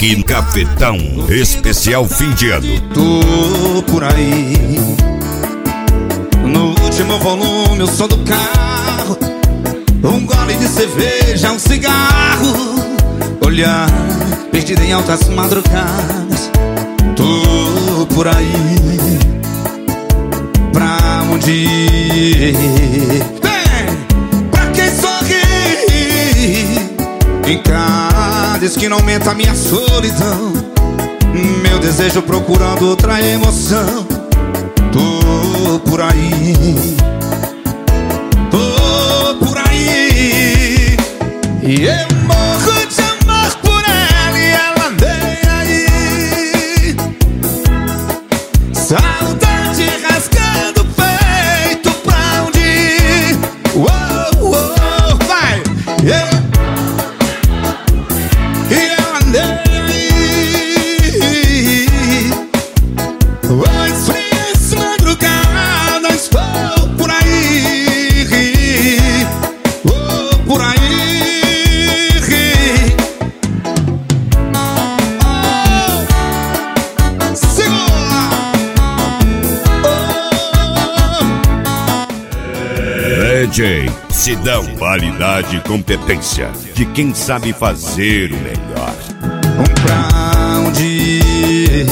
aqui no Cafetão Especial Fim de Ano. Tô por aí, no último volume, o som do carro, um gole de cerveja, um cigarro, olhar perdido em altas madrugadas. Tô por aí, pra onde ir? Vem, pra quem sorri, em cada esquina aumenta a minha solidão, meu desejo procurando outra emoção. Tô por aí, tô por aí, e eu morro de amor por ela e ela nem aí. Saudade rasgando o peito, pra onde ir? Uou, uou, vai! E ela nem aí. As frias madrugadas, vou por aí, vou por aí. DJ Sidão, qualidade e competência de quem sabe fazer o melhor. Pra onde ir?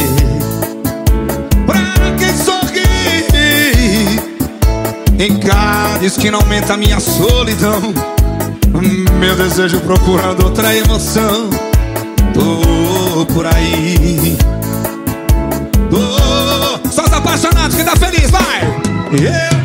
Pra quem sorri, em cada esquina aumenta a minha solidão, meu desejo procurando outra emoção. Tô por aí, tô. Só os apaixonados, quem tá feliz, vai!